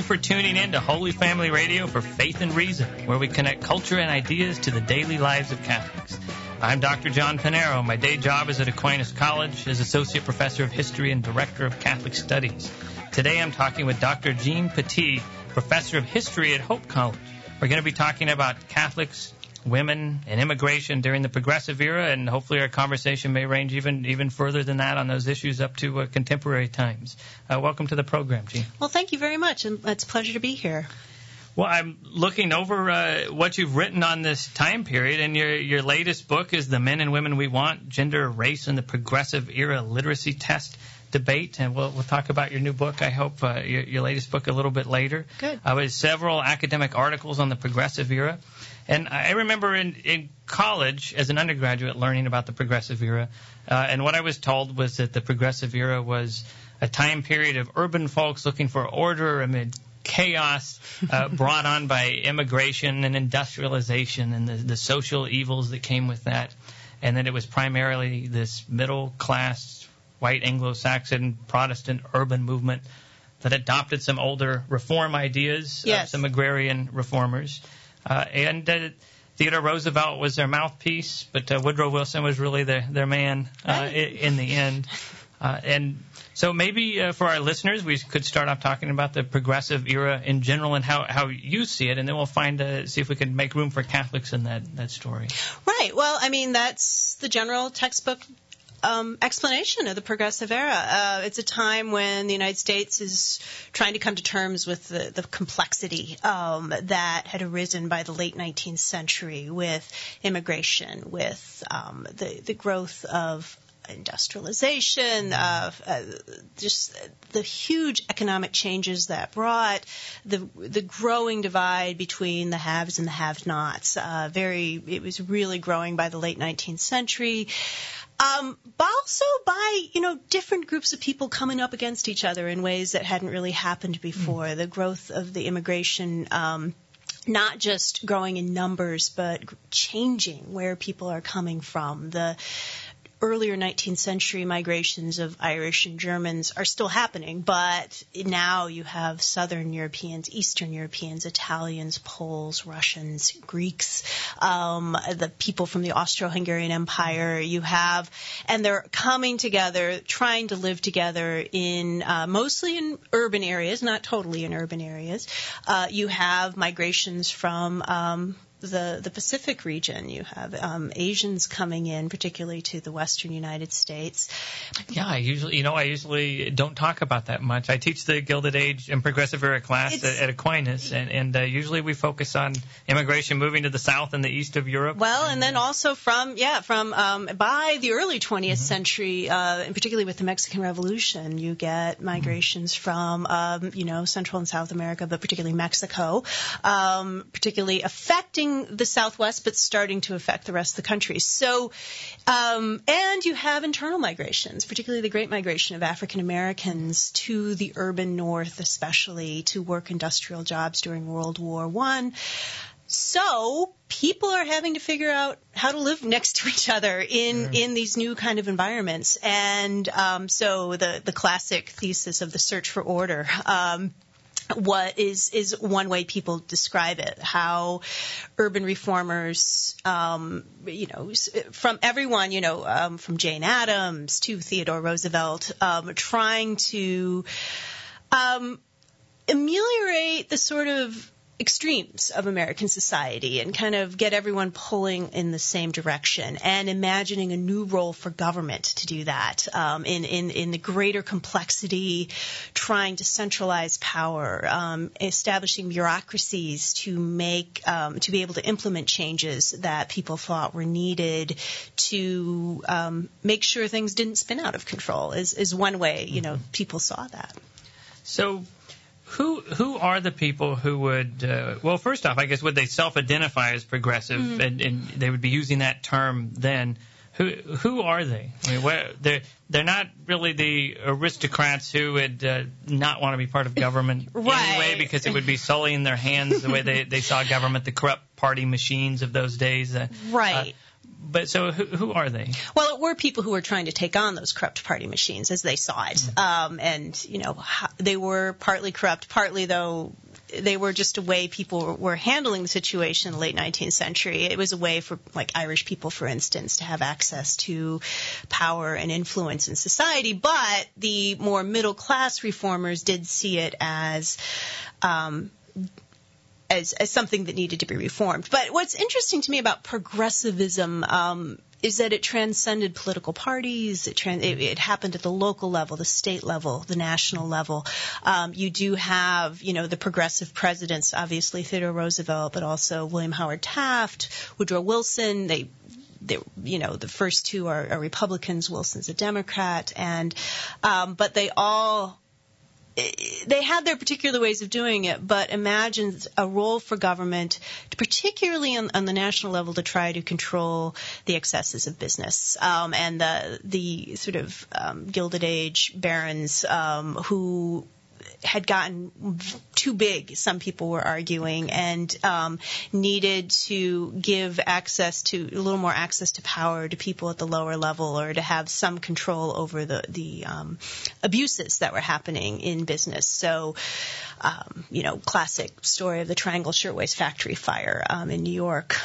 for tuning in to Holy Family Radio for Faith and Reason, where we connect culture and ideas to the daily lives of Catholics. I'm Dr. John Pinero. My day job is at Aquinas College as Associate Professor of History and Director of Catholic Studies. Today I'm talking with Dr. Jean Petit, Professor of History at Hope College. We're going to be talking about Catholics, women, and immigration during the Progressive Era, and hopefully our conversation may range even further than that on those issues up to contemporary times. Welcome to the program, Jean. Well, thank you very much, and it's a pleasure to be here. Well, I'm looking over what you've written on this time period, and your latest book is The Men and Women We Want, Gender, Race, and the Progressive Era Literacy Test Debate, and we'll talk about your new book, I hope, your latest book a little bit later. Good. With several academic articles on the Progressive Era. And I remember in college, as an undergraduate, learning about the Progressive Era, and what I was told was that the Progressive Era was a time period of urban folks looking for order amid chaos brought on by immigration and industrialization and the social evils that came with that, and that it was primarily this middle-class, white Anglo-Saxon Protestant urban movement that adopted some older reform ideas of some agrarian reformers. And Theodore Roosevelt was their mouthpiece, but Woodrow Wilson was really their man in the end. And so maybe for our listeners, we could start off talking about the Progressive Era in general and how you see it, and then we'll see if we can make room for Catholics in that story. Right. Well, I mean, that's the general textbook explanation of the Progressive Era. It's a time when the United States is trying to come to terms with the complexity that had arisen by the late 19th century with immigration, with the growth of industrialization, just the huge economic changes that brought the growing divide between the haves and the have-nots. It was really growing by the late 19th century. But also by, different groups of people coming up against each other in ways that hadn't really happened before. The growth of the immigration, not just growing in numbers, but changing where people are coming from. The earlier 19th century migrations of Irish and Germans are still happening, but now you have Southern Europeans, Eastern Europeans, Italians, Poles, Russians, Greeks, the people from the Austro-Hungarian Empire and they're coming together, trying to live together in mostly in urban areas, not totally in urban areas. You have migrations from the Pacific region. You have Asians coming in, particularly to the western United States. Yeah, I usually don't talk about that much. I teach the Gilded Age and Progressive Era class at Aquinas, and usually we focus on immigration moving to the south and the east of Europe. Well, and then also from by the early 20th century, and particularly with the Mexican Revolution, you get migrations from Central and South America, but particularly Mexico, particularly affecting the Southwest, but starting to affect the rest of the country. So, and you have internal migrations, particularly the Great Migration of African Americans to the urban North, especially to work industrial jobs during World War I. So people are having to figure out how to live next to each other in these new kind of environments. And so the classic thesis of the search for order, what is one way people describe it, how urban reformers, from everyone, from Jane Addams to Theodore Roosevelt, trying to ameliorate the sort of extremes of American society and kind of get everyone pulling in the same direction and imagining a new role for government to do that in the greater complexity, trying to centralize power, establishing bureaucracies to be able to implement changes that people thought were needed to make sure things didn't spin out of control is one way, people saw that. So Who are the people who would, well, first off, I guess, would they self-identify as progressive, and they would be using that term then? Who are they? I mean, they're not really the aristocrats who would not want to be part of government anyway, because it would be sullying their hands the way they saw government, the corrupt party machines of those days. Right. But so who are they? Well, it were people who were trying to take on those corrupt party machines as they saw it. And, they were partly corrupt, partly, though, they were just a way people were handling the situation in the late 19th century. It was a way for, like, Irish people, for instance, to have access to power and influence in society. But the more middle-class reformers did see it as something that needed to be reformed. But what's interesting to me about progressivism is that it transcended political parties. It happened at the local level, the state level, the national level. You do have, the progressive presidents, obviously Theodore Roosevelt, but also William Howard Taft, Woodrow Wilson. The first two are Republicans. Wilson's a Democrat, but they had their particular ways of doing it, but imagined a role for government, particularly on the national level, to try to control the excesses of business and the sort of Gilded Age barons who had gotten too big, some people were arguing, and needed to give a little more access to power to people at the lower level, or to have some control over the abuses that were happening in business. So, classic story of the Triangle Shirtwaist Factory fire in New York.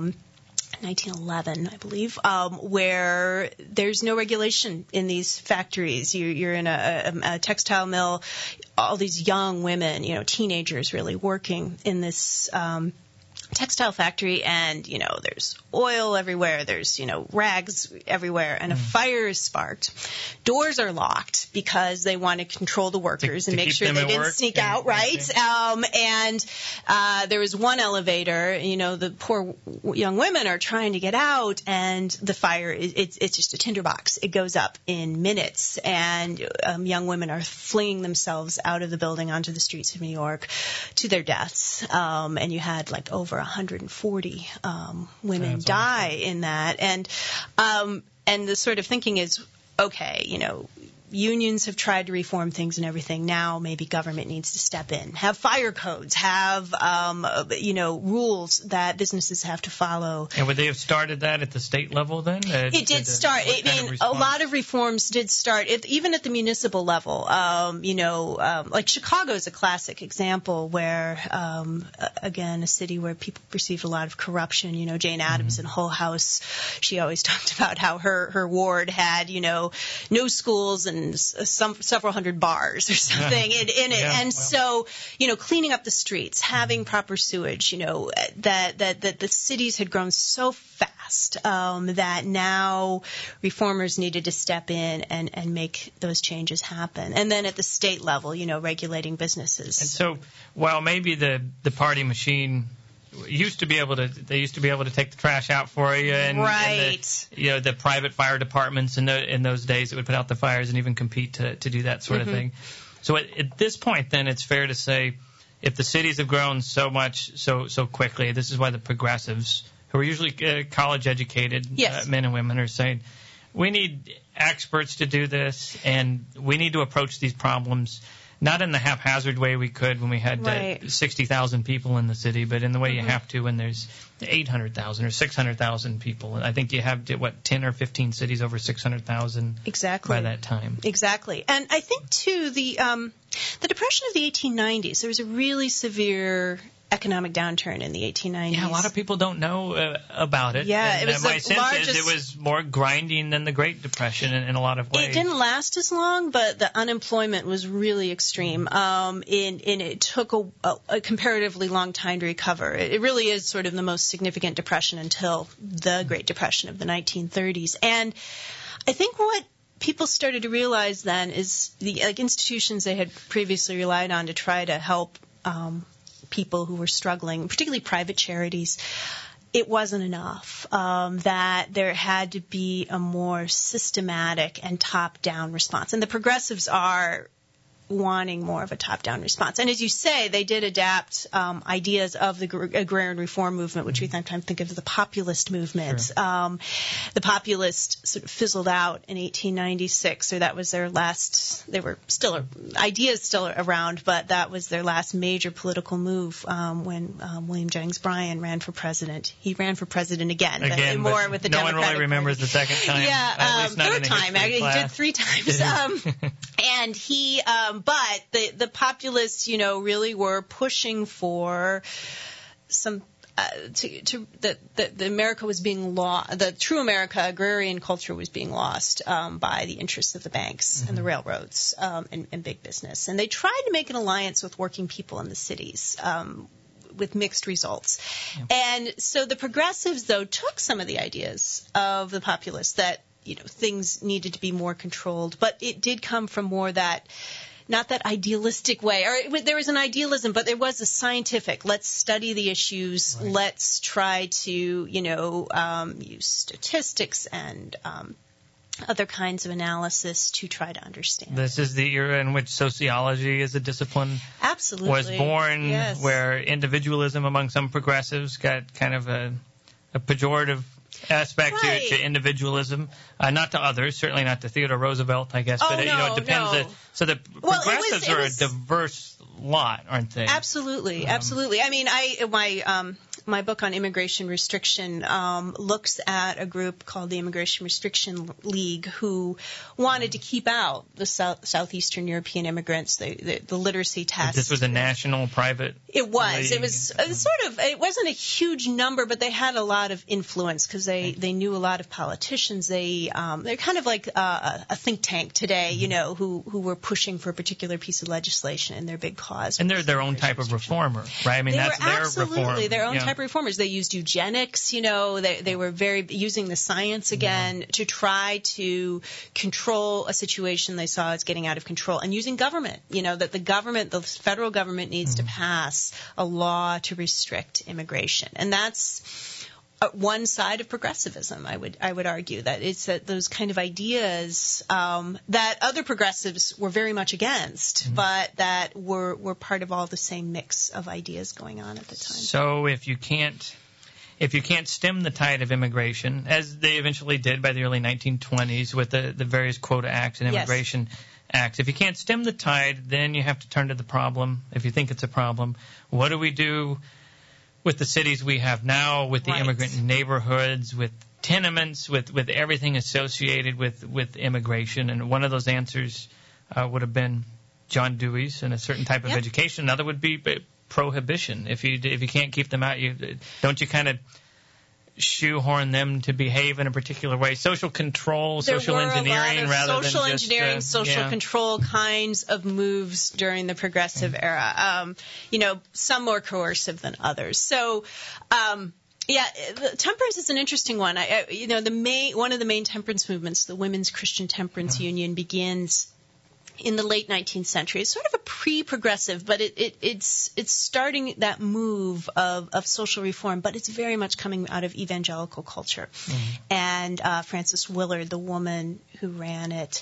1911, I believe, where there's no regulation in these factories. You're in a textile mill, all these young women, teenagers really working in this textile factory, and there's oil everywhere, there's rags everywhere, and a fire is sparked. Doors are locked because they want to control the workers and make sure they didn't sneak out, right? And there was one elevator, the poor young women are trying to get out, and the fire it's just a tinderbox. It goes up in minutes, and young women are flinging themselves out of the building onto the streets of New York to their deaths, and you had like over 140 women die in that, and the sort of thinking is, okay, unions have tried to reform things and everything. Now maybe government needs to step in, have fire codes, have rules that businesses have to follow. And would they have started that at the state level then? It did start. A lot of reforms did start even at the municipal level. Like Chicago is a classic example where, again, a city where people perceived a lot of corruption. Jane Addams in Hull House, she always talked about how her ward had, no schools and several hundred bars or something in it. Yeah, and so, cleaning up the streets, having proper sewage, that the cities had grown so fast that now reformers needed to step in and make those changes happen. And then at the state level, regulating businesses. And so while maybe the party machine used to be able to take the trash out for you, and, right. And the private fire departments in those days that would put out the fires and even compete to do that sort of thing. So at this point, then, it's fair to say, if the cities have grown so much so quickly, this is why the progressives, who are usually college educated men and women, are saying, we need experts to do this, and we need to approach these problems not in the haphazard way we could when we had 60,000 people in the city, but in the way you have to when there's 800,000 or 600,000 people. I think you have, 10 or 15 cities over 600,000 by that time. Exactly. And I think, too, the Depression of the 1890s, there was a really severe economic downturn in the 1890s. Yeah, a lot of people don't know about it. Yeah, and it was my sense is it was more grinding than the Great Depression in a lot of ways. It didn't last as long, but the unemployment was really extreme. And it took a comparatively long time to recover. It really is sort of the most significant depression until the Great Depression of the 1930s. And I think what people started to realize then is the institutions they had previously relied on to try to help people who were struggling, particularly private charities, it wasn't enough, that there had to be a more systematic and top-down response. And the progressives are wanting more of a top-down response. And as you say, they did adapt ideas of the agrarian reform movement, which we sometimes think of as the populist movement. Sure. The populists sort of fizzled out in 1896, or that was their last. They were still ideas still around, but that was their last major political move when William Jennings Bryan ran for president. He ran for president again but more with the no Democratic one really remembers Party. the second time. Yeah, third time. He did 3 times. And he, but the populists, really were pushing for some. That America was being lost, the true America, agrarian culture was being lost by the interests of the banks and the railroads and big business. And they tried to make an alliance with working people in the cities with mixed results. Yeah. And so the progressives, though, took some of the ideas of the populists that, things needed to be more controlled, but it did come from more that not that idealistic way. Or there was an idealism, but there was a scientific. Let's study the issues. Right. Let's try to, use statistics and other kinds of analysis to try to understand. This is the era in which sociology as a discipline absolutely was born, yes. where individualism among some progressives got kind of a pejorative aspect right. to individualism, not to others, certainly not to Theodore Roosevelt, I guess, but it depends. No. So the progressives are a diverse lot, aren't they? Absolutely. I mean, my book on immigration restriction looks at a group called the Immigration Restriction League who wanted to keep out the southeastern European immigrants, the literacy test. This was a national private It was. league. It was it wasn't a huge number, but they had a lot of influence because they knew a lot of politicians. They're kind of like a think tank today, who were pushing for a particular piece of legislation in their big cause. And they're their own type of reformer, right? I mean, that's their reform. Absolutely their own type of reformers. They used eugenics, they were very using the science again to try to control a situation they saw as getting out of control, and using government, that the federal government needs to pass a law to restrict immigration. And that's one side of progressivism, I would argue, that it's that those kind of ideas that other progressives were very much against, but that were part of all the same mix of ideas going on at the time. So if you can't stem the tide of immigration, as they eventually did by the early 1920s with the various quota acts and immigration acts, if you can't stem the tide, then you have to turn to the problem. If you think it's a problem, what do we do with the cities we have now, with the immigrant neighborhoods, with tenements, with everything associated with immigration? And one of those answers would have been John Dewey's and a certain type of education. Another would be prohibition. If you can't keep them out, don't you kind of shoehorn them to behave in a particular way? Social control, social engineering, rather than just social engineering, social control kinds of moves during the progressive era. Some more coercive than others. So, temperance is an interesting one. One of the main temperance movements, the Women's Christian Temperance Union, begins in the late 19th century. It's sort of a pre-progressive, but it's starting that move of social reform, but it's very much coming out of evangelical culture. And Frances Willard, the woman who ran it,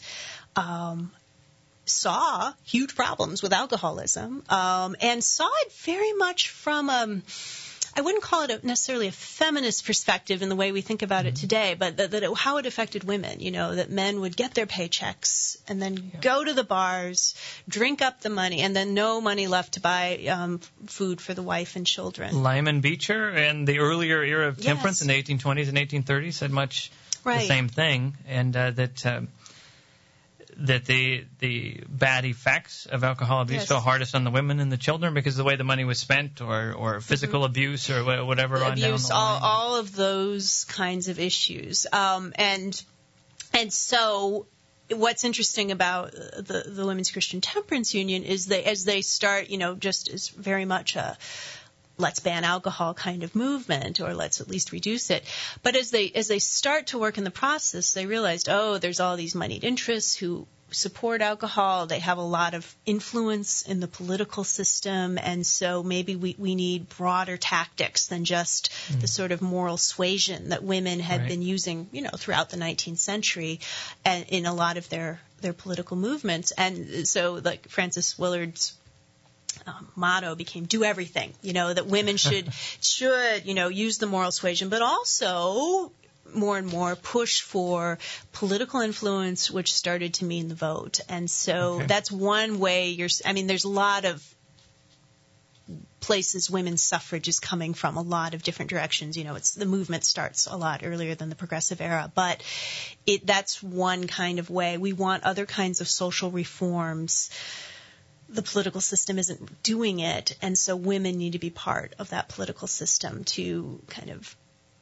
saw huge problems with alcoholism, and saw it very much from I wouldn't call it necessarily a feminist perspective in the way we think about it today, but how it affected women, that men would get their paychecks and then go to the bars, drink up the money, and then no money left to buy food for the wife and children. Lyman Beecher and the earlier era of temperance in the 1820s and 1830s said much the same thing, and that the bad effects of alcohol abuse fell hardest on the women and the children because of the way the money was spent, or physical abuse, or whatever on down the line. All of those kinds of issues. And so what's interesting about the Women's Christian Temperance Union is as they start, just as very much a let's ban alcohol kind of movement, or let's at least reduce it. But as they start to work in the process, they realized, there's all these moneyed interests who support alcohol. They have a lot of influence in the political system, and so maybe we need broader tactics than just the sort of moral suasion that women had been using, throughout the 19th century, and in a lot of their their political movements. And so, like Frances Willard's motto became "do everything." That women should use the moral suasion, but also more and more push for political influence, which started to mean the vote. And so that's one way there's a lot of places women's suffrage is coming from, a lot of different directions. The movement starts a lot earlier than the Progressive Era, but that's one kind of way. We want other kinds of social reforms. The political system isn't doing it, and so women need to be part of that political system to kind of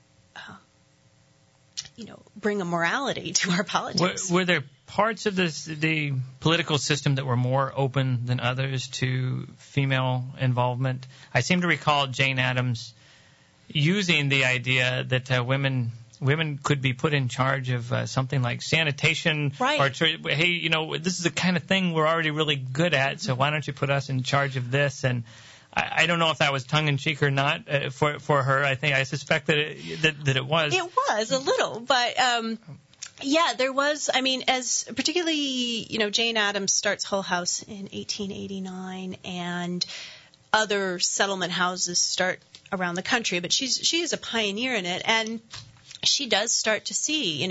bring a morality to our politics. Were there parts of the political system that were more open than others to female involvement? I seem to recall Jane Addams using the idea that women could be put in charge of something like sanitation. Right. Or, hey, this is the kind of thing we're already really good at, so why don't you put us in charge of this? And I don't know if that was tongue-in-cheek or not for her. I suspect that it was. It was a little, but there was. As particularly, Jane Addams starts Hull House in 1889, and other settlement houses start around the country. But she is a pioneer in it, and she does start to see,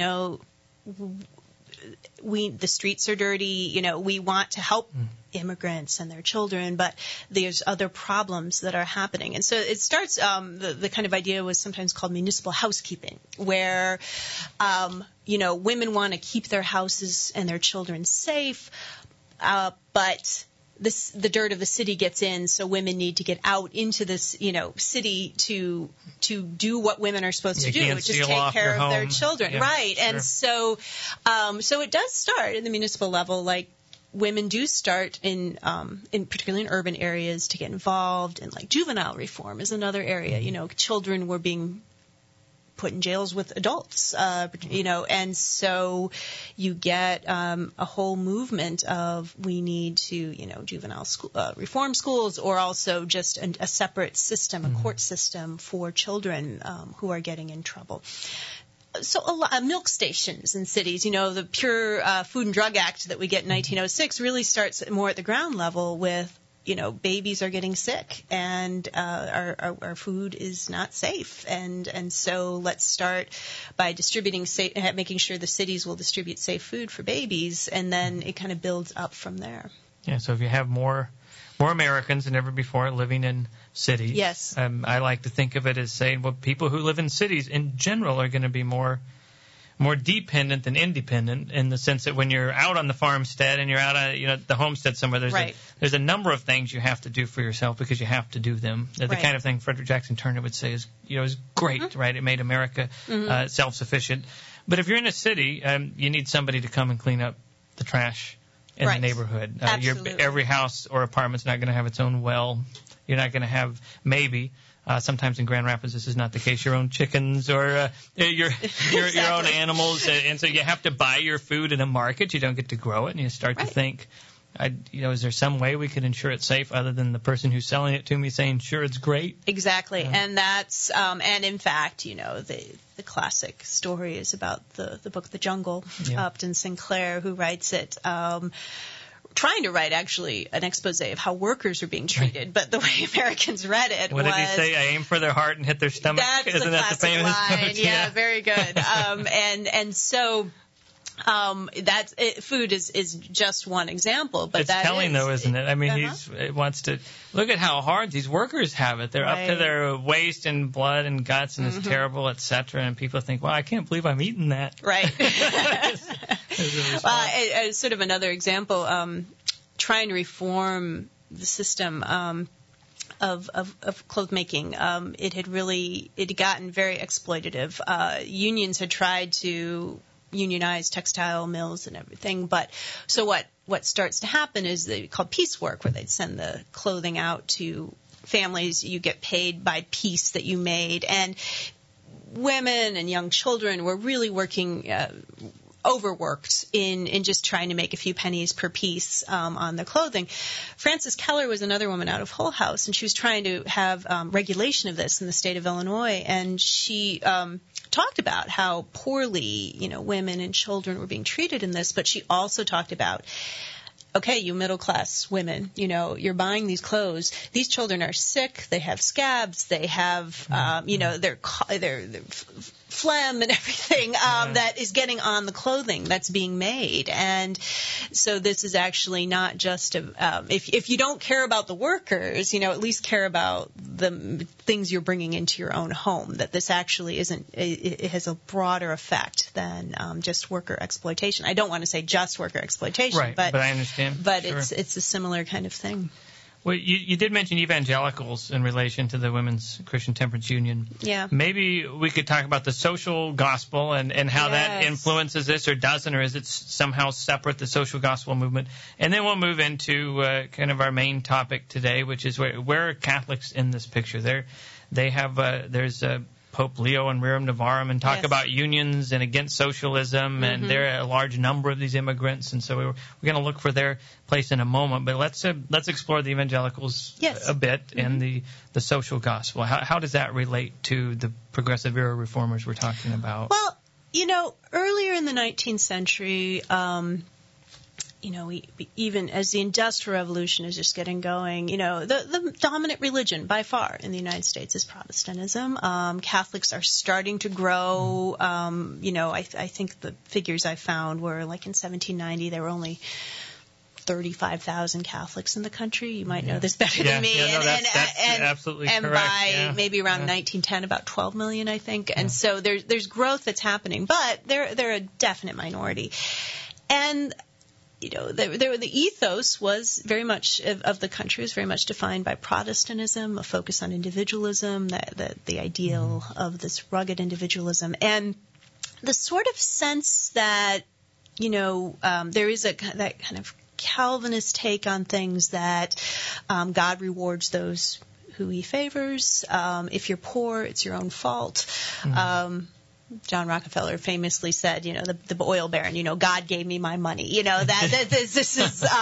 the streets are dirty. We want to help immigrants and their children, but there's other problems that are happening. And so it starts, the kind of idea was sometimes called municipal housekeeping, where, women want to keep their houses and their children safe, but the dirt of the city gets in, so women need to get out into this, city to do what women are supposed to do, which is take care of their children. Yeah, right. Sure. And so it does start in the municipal level, like women do start in particularly in urban areas to get involved, and like juvenile reform is another area. Children were being put in jails with adults, and so you get a whole movement of we need to, juvenile school, reform schools, or also just a separate system, a court system for children who are getting in trouble. So a lot of milk stations in cities, the Pure Food and Drug Act that we get in 1906 really starts more at the ground level with, babies are getting sick and our food is not safe. And so let's start by distributing making sure the cities will distribute safe food for babies, and then it kind of builds up from there. Yeah, so if you have more Americans than ever before living in cities. Yes. I like to think of it as saying, well, people who live in cities in general are going to be more dependent than independent, in the sense that when you're out on the farmstead and you're out on the homestead somewhere, there's a number of things you have to do for yourself because you have to do them. The kind of thing Frederick Jackson Turner would say is great, right? It made America self-sufficient. But if you're in a city, you need somebody to come and clean up the trash in the neighborhood. Every house or apartment's not going to have its own well. You're not going to have, maybe, sometimes in Grand Rapids this is not the case, your own chickens or your own animals. And so you have to buy your food in a market. You don't get to grow it. And you start to think, is there some way we could ensure it's safe other than the person who's selling it to me saying, sure, it's great? Exactly. And that's, and in fact, the classic story is about the book The Jungle, Upton Sinclair, who writes it, trying to write actually an expose of how workers are being treated, but the way Americans read it What did he say? I aim for their heart and hit their stomach. Isn't that the famous line? Yeah, very good. And so that's it. Food is just one example, but it's telling though, isn't it? I mean, he wants to look at how hard these workers have it. They're up to their waist in blood and guts, and it's terrible, etc. And people think, well, I can't believe I'm eating that. Right. Well, sort of another example, trying to reform the system of cloth making. It had gotten very exploitative. Unions had tried to unionize textile mills and everything, but so what starts to happen is called piecework, where they'd send the clothing out to families. You get paid by piece that you made, and women and young children were really working overworked in just trying to make a few pennies per piece on their clothing. Frances Keller was another woman out of Hull House, and she was trying to have regulation of this in the state of Illinois, and she talked about how poorly, women and children were being treated in this, but she also talked about, okay, you middle-class women, you're buying these clothes. These children are sick. They have scabs. They have, they're phlegm and everything that is getting on the clothing that's being made. And so this is actually not just if you don't care about the workers, at least care about the things you're bringing into your own home, that this actually it has a broader effect than just worker exploitation. I don't want to say just worker exploitation, right, but I understand. But sure. It's a similar kind of thing. Well, you did mention evangelicals in relation to the Women's Christian Temperance Union. Yeah. Maybe we could talk about the social gospel and how that influences this, or doesn't, or is it somehow separate, the social gospel movement? And then we'll move into kind of our main topic today, which is where are Catholics in this picture? There's Pope Leo and Miriam Nevarim, and talk about unions and against socialism, and there are a large number of these immigrants, and so we're going to look for their place in a moment. But let's explore the evangelicals a bit and the social gospel. How does that relate to the progressive era reformers we're talking about? Well, earlier in the 19th century, even as the Industrial Revolution is just getting going, the dominant religion by far in the United States is Protestantism. Catholics are starting to grow. I think the figures I found were like in 1790 there were only 35,000 Catholics in the country. You might know this better than me. That's absolutely correct. And by maybe around 1910, about 12 million, I think. And so there's growth that's happening, but they're a definite minority. And the ethos was very much of the country was very much defined by Protestantism, a focus on individualism, the ideal of this rugged individualism, and the sort of sense that there is that kind of Calvinist take on things, that God rewards those who He favors. If you're poor, it's your own fault. John Rockefeller famously said, the oil baron, God gave me my money. This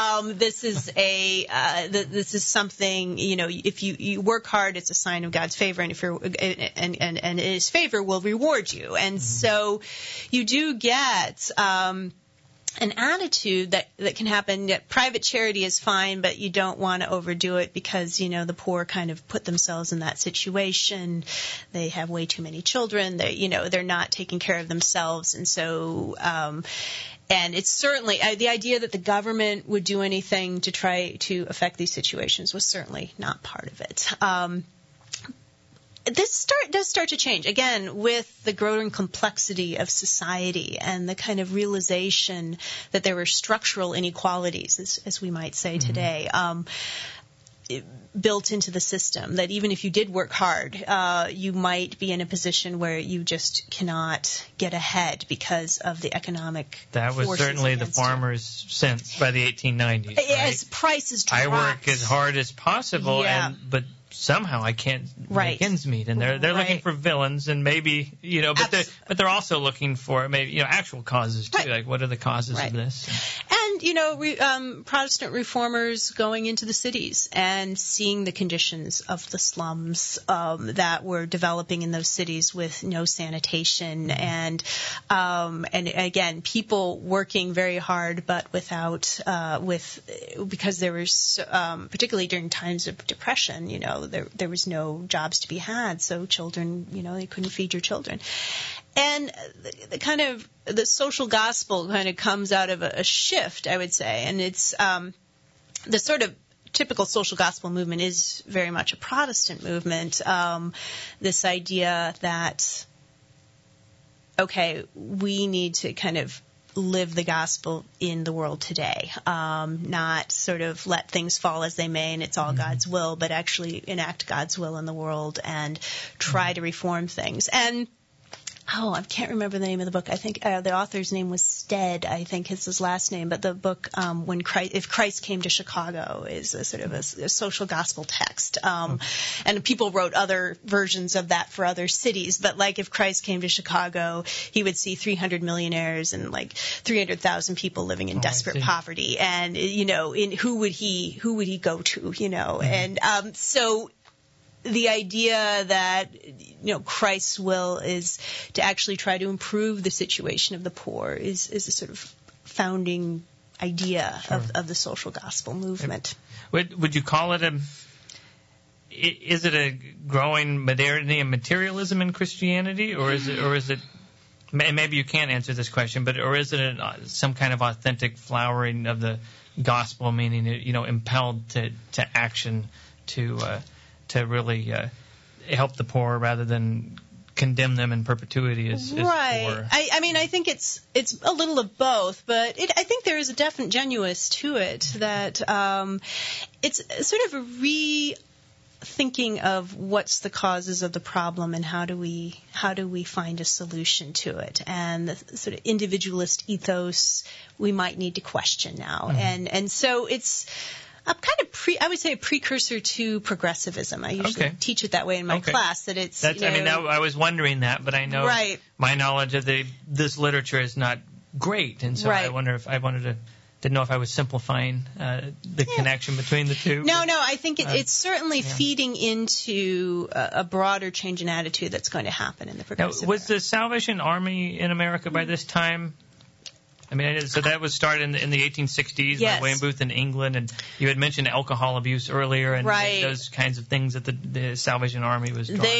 is something, if you work hard, it's a sign of God's favor, and if you're and His favor will reward you. And so you do get an attitude that can happen. Private charity is fine, but you don't want to overdo it because, the poor kind of put themselves in that situation. They have way too many children. They're not taking care of themselves. And so, and it's certainly, the idea that the government would do anything to try to affect these situations was certainly not part of it. This does start to change, again, with the growing complexity of society and the kind of realization that there were structural inequalities, as we might say today, built into the system, that even if you did work hard, you might be in a position where you just cannot get ahead because of the economic That was certainly the farmer's sense by the 1890s. As prices dropped. I work as hard as possible, but somehow I can't make ends meet, and they're looking for villains, and maybe but they're also looking for maybe actual causes too. Like, what are the causes of this? And Protestant reformers going into the cities and seeing the conditions of the slums that were developing in those cities with no sanitation, and again, people working very hard, but without because there was particularly during times of depression, there was no jobs to be had, so children, they couldn't feed your children. And the kind of the social gospel kind of comes out of a shift, I would say, and it's the sort of typical social gospel movement is very much a Protestant movement. This idea that, okay, we need to kind of live the gospel in the world today, not sort of let things fall as they may and it's all God's will, but actually enact God's will in the world and try to reform things. And I can't remember the name of the book. I think the author's name was Stead, I think is his last name. But the book, If Christ Came to Chicago, is a sort of a social gospel text. And people wrote other versions of that for other cities. But like if Christ came to Chicago, he would see 300 millionaires and like 300,000 people living in desperate poverty. And, who would he go to, And so the idea that, Christ's will is to actually try to improve the situation of the poor is a sort of founding idea of the social gospel movement. Would you call it is it a growing modernity and materialism in Christianity, or is it maybe you can't answer this question, or is it some kind of authentic flowering of the gospel, meaning, impelled to action to really help the poor rather than condemn them in perpetuity as right. poor? I think it's a little of both, but I think there is a definite genuineness to it that it's sort of a rethinking of what's the causes of the problem and how do we find a solution to it, and the sort of individualist ethos we might need to question now, and so it's a kind of I would say a precursor to progressivism. I usually teach it that way in my class. That it's. I was wondering that, but I know my knowledge of this literature is not great, and so I didn't know if I was simplifying the connection between the two. No, I think it's certainly feeding into a broader change in attitude that's going to happen in the progressive era. Was the Salvation Army in America by this time? So that was started in the 1860s by William Booth in England, and you had mentioned alcohol abuse earlier, and those kinds of things that the Salvation Army was drawn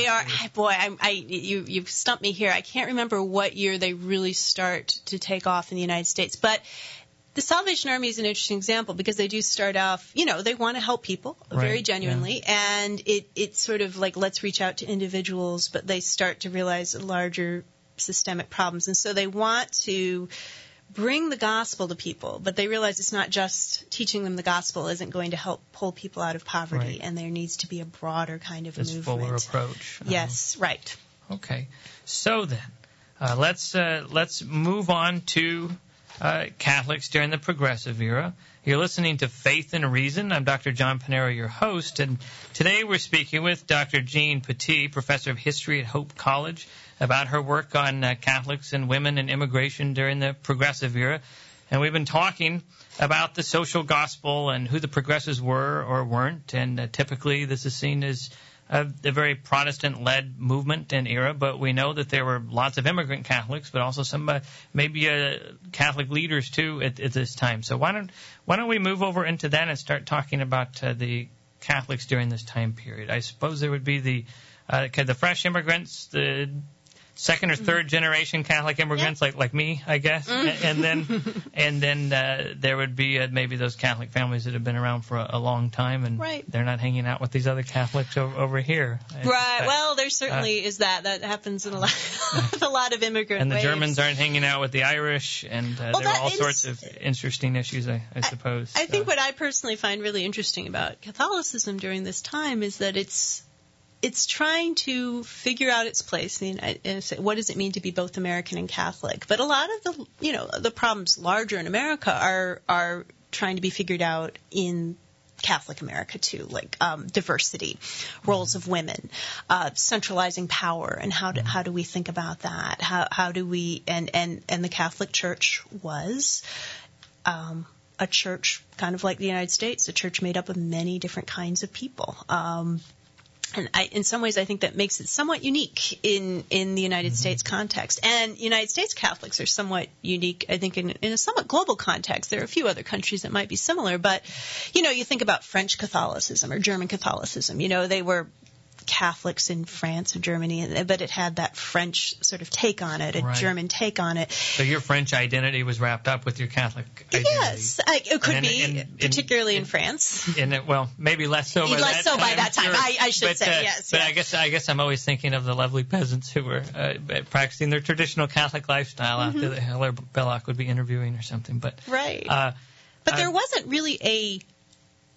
to. You've stumped me here. I can't remember what year they really start to take off in the United States, but the Salvation Army is an interesting example because they do start off, they want to help people very genuinely, and it's sort of like let's reach out to individuals, but they start to realize larger systemic problems, and so they want to bring the gospel to people, but they realize it's not just teaching them the gospel isn't going to help pull people out of poverty, and there needs to be a broader kind of movement. Fuller approach. Yes, right. Okay, so then let's move on to Catholics during the Progressive Era. You're listening to Faith and Reason. I'm Dr. John Panero, your host, and today we're speaking with Dr. Jean Petit, Professor of History at Hope College, about her work on Catholics and women and immigration during the Progressive Era. And we've been talking about the social gospel and who the progressives were or weren't, and typically this is seen as a very Protestant-led movement and era, but we know that there were lots of immigrant Catholics, but also some maybe Catholic leaders too at this time. So why don't we move over into that and start talking about the Catholics during this time period? I suppose there would be the fresh immigrants, the second or third generation Catholic immigrants like me, I guess, and then there would be maybe those Catholic families that have been around for a long time, and they're not hanging out with these other Catholics over here. Right. Well, there certainly is that happens in a lot of immigrant and the waves. Germans aren't hanging out with the Irish, and there are all sorts of interesting issues, I suppose. I think what I personally find really interesting about Catholicism during this time is that it's trying to figure out its place. What does it mean to be both American and Catholic? But a lot of the problems larger in America are trying to be figured out in Catholic America too, like diversity, roles of women, centralizing power, and how do we think about that? How do we and the Catholic Church was a church kind of like the United States, a church made up of many different kinds of people. And in some ways, I think that makes it somewhat unique in the United States context. And United States Catholics are somewhat unique, I think, in a somewhat global context. There are a few other countries that might be similar, but, you think about French Catholicism or German Catholicism. They were Catholics in France and Germany, but it had that French sort of take on it, a German take on it. So your French identity was wrapped up with your Catholic identity. Yes, it could be, particularly in France. Well, maybe less so by that time. By that time, sure. I should say, yes. But I guess I'm always thinking of the lovely peasants who were practicing their traditional Catholic lifestyle after the Hilaire Belloc would be interviewing or something. But but there wasn't really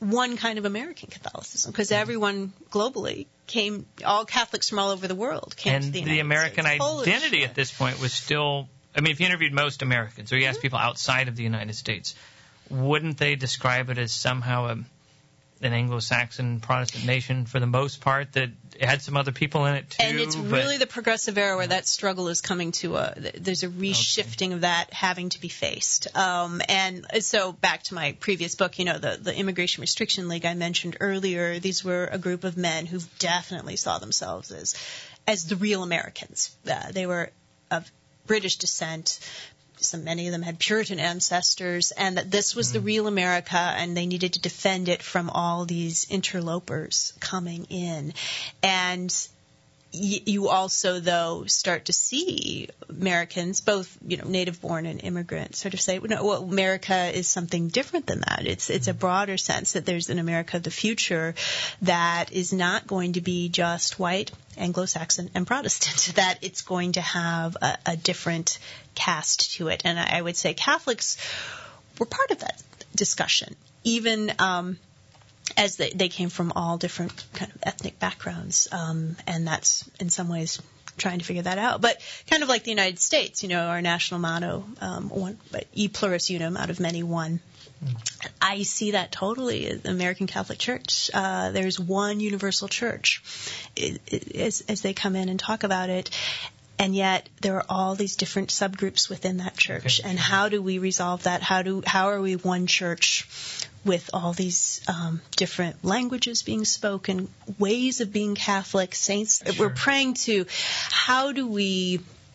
one kind of American Catholicism, because everyone globally came, all Catholics from all over the world came to the United States. And the American identity Polish, at this point was still, I mean, if you interviewed most Americans or you asked people outside of the United States, wouldn't they describe it as somehow an Anglo-Saxon Protestant nation for the most part, that it had some other people in it too? And it's really the progressive era where that struggle is coming to there's a reshifting of that having to be faced. And so back to my previous book, the Immigration Restriction League I mentioned earlier, these were a group of men who definitely saw themselves as the real Americans. They were of British descent. Many of them had Puritan ancestors, and that this was the real America, and they needed to defend it from all these interlopers coming in. And you also, though, start to see Americans, both native-born and immigrant, sort of say, well, America is something different than that. It's a broader sense that there's an America of the future that is not going to be just white, Anglo-Saxon, and Protestant. That it's going to have a different cast to it. And I would say Catholics were part of that discussion, even as they came from all different kind of ethnic backgrounds, and that's in some ways trying to figure that out. But kind of like the United States, our national motto, E pluribus unum, out of many one. I see that totally in the American Catholic Church. There's one universal church as they come in and talk about it. And yet there are all these different subgroups within that church. Okay. And how do we resolve that? How are we one church with all these different languages being spoken, ways of being Catholic, saints that we're praying to? How do we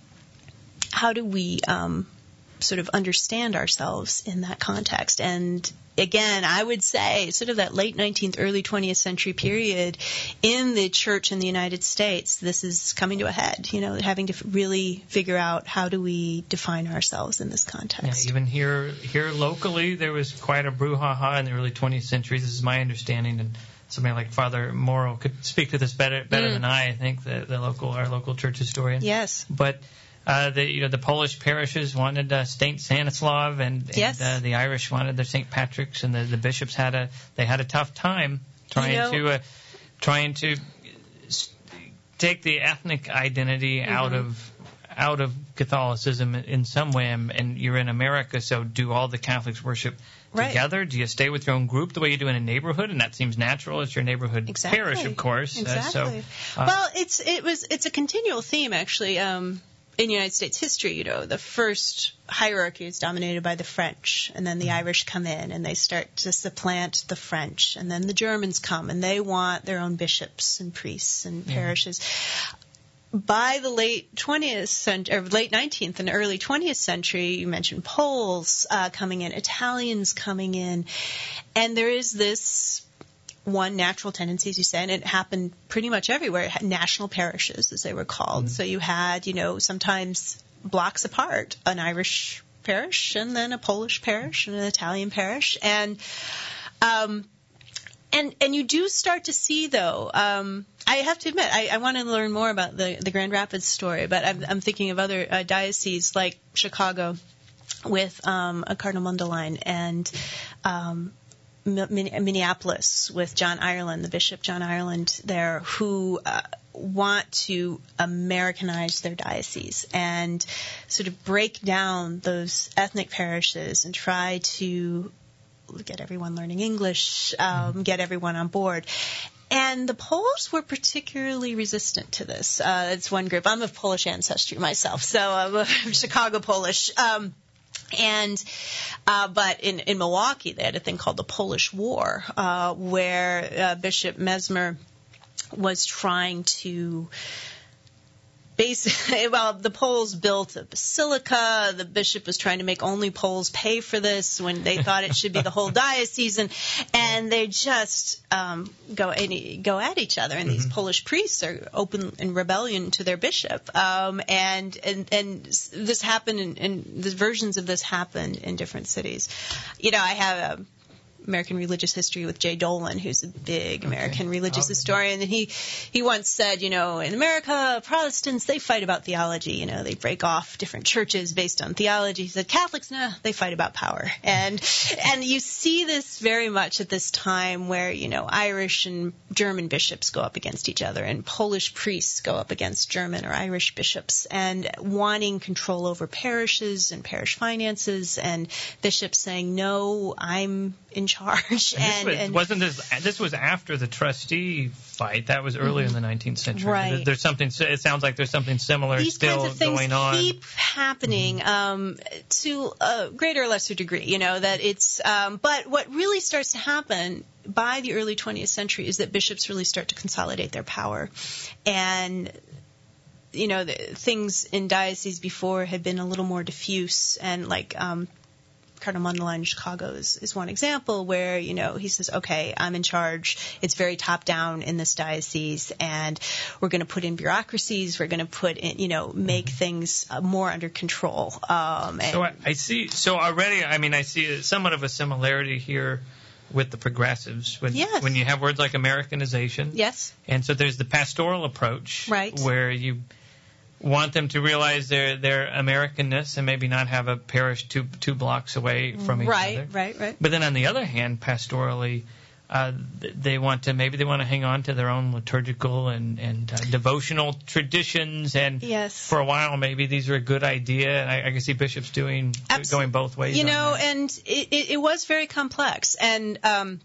sort of understand ourselves in that context? And again, I would say sort of that late 19th, early 20th century period in the church in the United States, this is coming to a head, having to really figure out how do we define ourselves in this context. Yeah, even here locally, there was quite a brouhaha in the early 20th century. This is my understanding, and somebody like Father Morrow could speak to this better than I think, our local church historian. Yes. But the Polish parishes wanted Saint Stanislav, and the Irish wanted their St. Patrick's, and the bishops had a tough time trying to take the ethnic identity out of Catholicism in some way. And you're in America, so do all the Catholics worship together? Do you stay with your own group the way you do in a neighborhood? And that seems natural. It's your neighborhood parish, of course. Exactly. Well, it's a continual theme, actually. In United States history, the first hierarchy is dominated by the French, and then the Irish come in and they start to supplant the French, and then the Germans come and they want their own bishops and priests and parishes. By the late 20th century, or late 19th and early 20th century, you mentioned Poles coming in, Italians coming in, and there is this one natural tendency, as you said, and it happened pretty much everywhere. National parishes, as they were called. So you had, sometimes blocks apart, an Irish parish and then a Polish parish and an Italian parish. And you do start to see, though, I have to admit, I want to learn more about the Grand Rapids story, but I'm thinking of other dioceses like Chicago with Cardinal Mundelein, and Minneapolis with John Ireland, the Bishop John Ireland there, who want to Americanize their diocese and sort of break down those ethnic parishes and try to get everyone learning English, get everyone on board. And the Poles were particularly resistant to this. It's one group. I'm of Polish ancestry myself, so I'm Chicago Polish. But in Milwaukee, they had a thing called the Polish War, where Bishop Mesmer was trying to basically, the Poles built a basilica. The bishop was trying to make only Poles pay for this when they thought it should be the whole diocese, and they just go at each other. And these Polish priests are open in rebellion to their bishop. And this happened, and the versions of this happen in different cities. I have American Religious History with Jay Dolan, who's a big American religious historian, and he once said, in America, Protestants, they fight about theology. They break off different churches based on theology. He said, Catholics, they fight about power. And you see this very much at this time where, Irish and German bishops go up against each other, and Polish priests go up against German or Irish bishops, and wanting control over parishes and parish finances, and bishops saying, no, I'm in charge. This was after the trustee fight. That was early in the 19th century. Right. There's something. It sounds like there's something similar These still kinds of things going on. keep happening to a greater or lesser degree. That it's. But what really starts to happen by the early 20th century is that bishops really start to consolidate their power, and things in dioceses before had been a little more diffuse, and Cardinal Mundelein in Chicago is one example where, he says, okay, I'm in charge. It's very top down in this diocese, and we're going to put in bureaucracies. We're going to put in, make things more under control. So I see. So already, I see somewhat of a similarity here with the progressives. When you have words like Americanization. Yes. And so there's the pastoral approach. Right. Where you want them to realize their Americanness and maybe not have a parish two blocks away from each other. Right. But then on the other hand, pastorally, they want to hang on to their own liturgical and devotional traditions, and for a while maybe these are a good idea. And I can see bishops going both ways. And it was very complex. And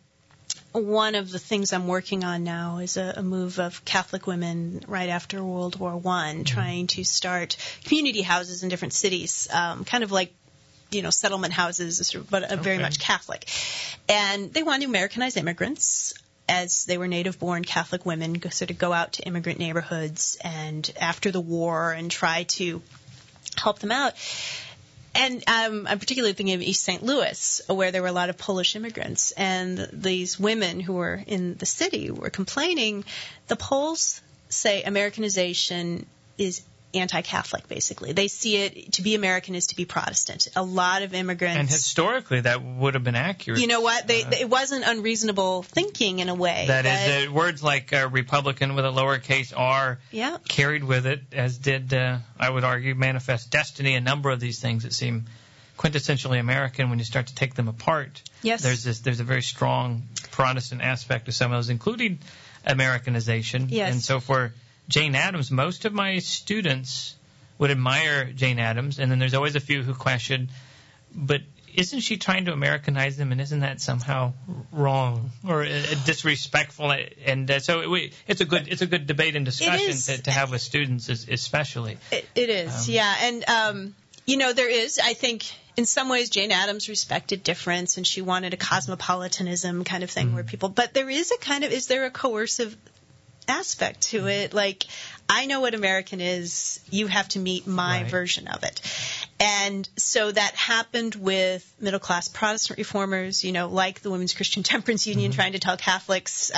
one of the things I'm working on now is a move of Catholic women right after World War I, trying to start community houses in different cities, kind of like, settlement houses, but very much Catholic. And they wanted to Americanize immigrants, as they were native-born Catholic women, sort of go out to immigrant neighborhoods and after the war and try to help them out. And I'm particularly thinking of East St. Louis, where there were a lot of Polish immigrants. And these women who were in the city were complaining. The Poles say Americanization is anti-Catholic, basically. They see it to be American is to be Protestant. A lot of immigrants. And historically, that would have been accurate. You know what? It wasn't unreasonable thinking in a way. That is, words like Republican with a lowercase r carried with it, as did, I would argue, Manifest Destiny, a number of these things that seem quintessentially American when you start to take them apart. Yes. There's a very strong Protestant aspect to some of those, including Americanization. Yes. And so for Jane Addams, most of my students would admire Jane Addams, and then there's always a few who question, but isn't she trying to Americanize them, and isn't that somehow wrong or disrespectful? And so it's a good debate and discussion to have with students, especially. It is, yeah. And there is, I think, in some ways, Jane Addams respected difference, and she wanted a cosmopolitanism kind of thing where people. But there is is there a coercive aspect to it? Like, I know what American is, you have to meet my version of it. And so that happened with middle-class Protestant reformers, like the Women's Christian Temperance Union trying to tell Catholics,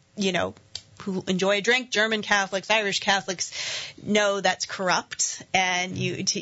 who enjoy a drink, German Catholics, Irish Catholics, no, that's corrupt. And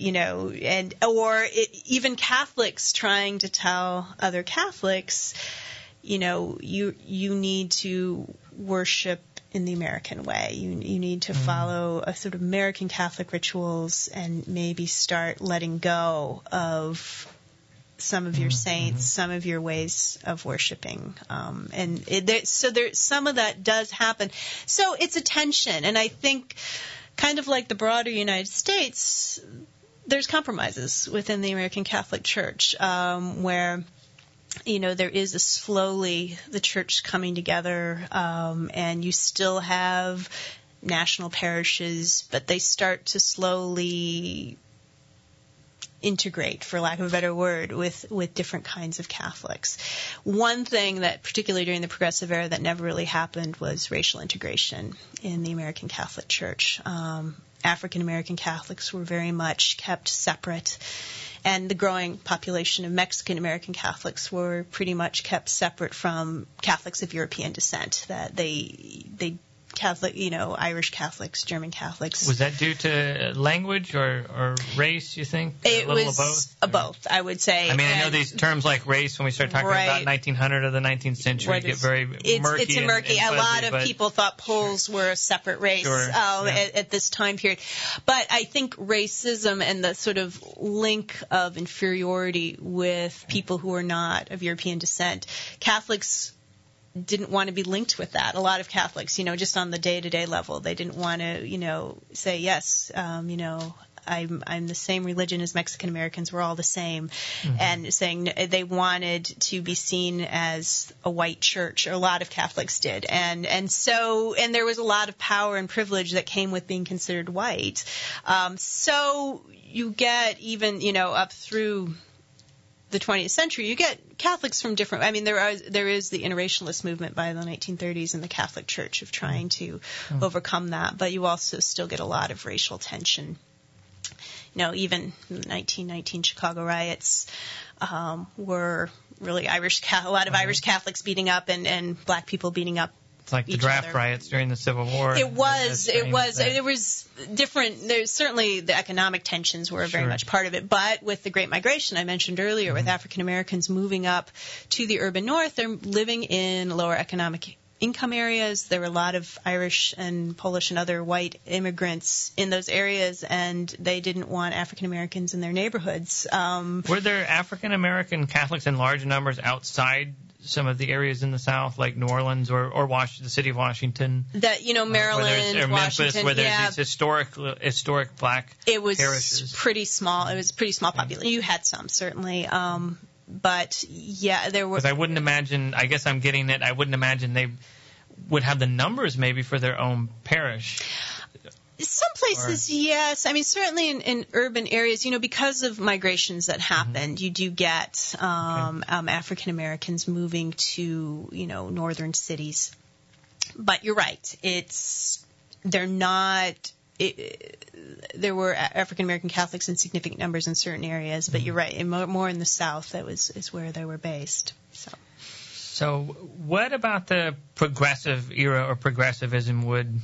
even Catholics trying to tell other Catholics, you need to worship in the American way. You need to follow a sort of American Catholic rituals and maybe start letting go of some of your saints, some of your ways of worshiping. So some of that does happen. So it's a tension. And I think kind of like the broader United States, there's compromises within the American Catholic Church where there is slowly the church coming together, and you still have national parishes, but they start to slowly integrate, for lack of a better word, with different kinds of Catholics. One thing that, particularly during the Progressive Era, that never really happened was racial integration in the American Catholic Church. African American Catholics were very much kept separate, and the growing population of Mexican American Catholics were pretty much kept separate from Catholics of European descent. That they Catholic, Irish Catholics, German Catholics. Was that due to language or race, you think? It a little was of both? both, I would say. I mean, I know these terms like race, when we start talking about 1900 or the 19th century, get very murky. It's murky. And a fuzzy, lot of people thought Poles were a separate race at this time period. But I think racism and the sort of link of inferiority with people who are not of European descent, Catholics didn't want to be linked with that. A lot of Catholics, just on the day-to-day level, they didn't want to, say, yes, I'm the same religion as Mexican Americans. We're all the same. Mm-hmm. And saying they wanted to be seen as a white church. A lot of Catholics did. And there was a lot of power and privilege that came with being considered white. So you get even, up through the 20th century, you get Catholics from different. I mean, there is the interracialist movement by the 1930s in the Catholic Church of trying to overcome that, but you also still get a lot of racial tension. Even the 1919 Chicago riots were really a lot of Irish Catholics beating up and black people beating up. It's like the draft riots during the Civil War. It was. There was different. There's certainly the economic tensions were very much part of it. But with the Great Migration I mentioned earlier, with African Americans moving up to the urban north, they're living in lower economic income areas. There were a lot of Irish and Polish and other white immigrants in those areas, and they didn't want African Americans in their neighborhoods. Were there African American Catholics in large numbers outside some of the areas in the South, like New Orleans or the city of Washington? That Maryland, or Washington, Memphis, where there's these historic black parishes. Pretty small. It was pretty small population. You had some certainly. But yeah, there were. Because I wouldn't imagine. I guess I'm getting it. I wouldn't imagine they would have the numbers maybe for their own parish. Some places, yes. I mean, certainly in urban areas, because of migrations that happened, you do get African Americans moving to, northern cities. But you're right. They're not. There were African American Catholics in significant numbers in certain areas, but you're right. More in the South, is where they were based. So what about the progressive era or progressivism would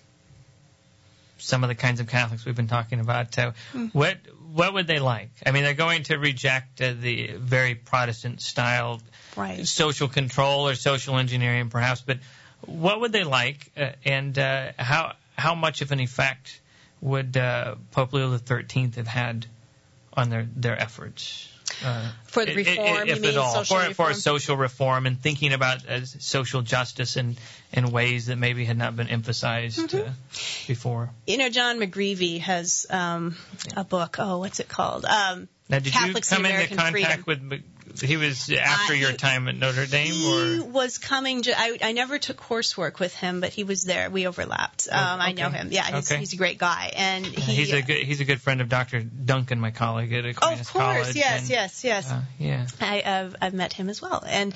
some of the kinds of Catholics we've been talking about, what would they like? I mean, they're going to reject the very Protestant style social control or social engineering, perhaps. But what would they like, and how much of an effect would Pope Leo XIII have had on their efforts? For the reform, if you mean, at all, social reform? For social reform and thinking about social justice in ways that maybe had not been emphasized before. John McGreevy has a book. Oh, what's it called? Now, did Catholics you come and into contact Freedom. with? He was after your time at Notre Dame, He was coming. I never took coursework with him, but he was there. We overlapped. I know him. Yeah, he's a great guy, and he's a good friend of Dr. Duncan, my colleague at Aquinas College. Of course, yes. I've met him as well, and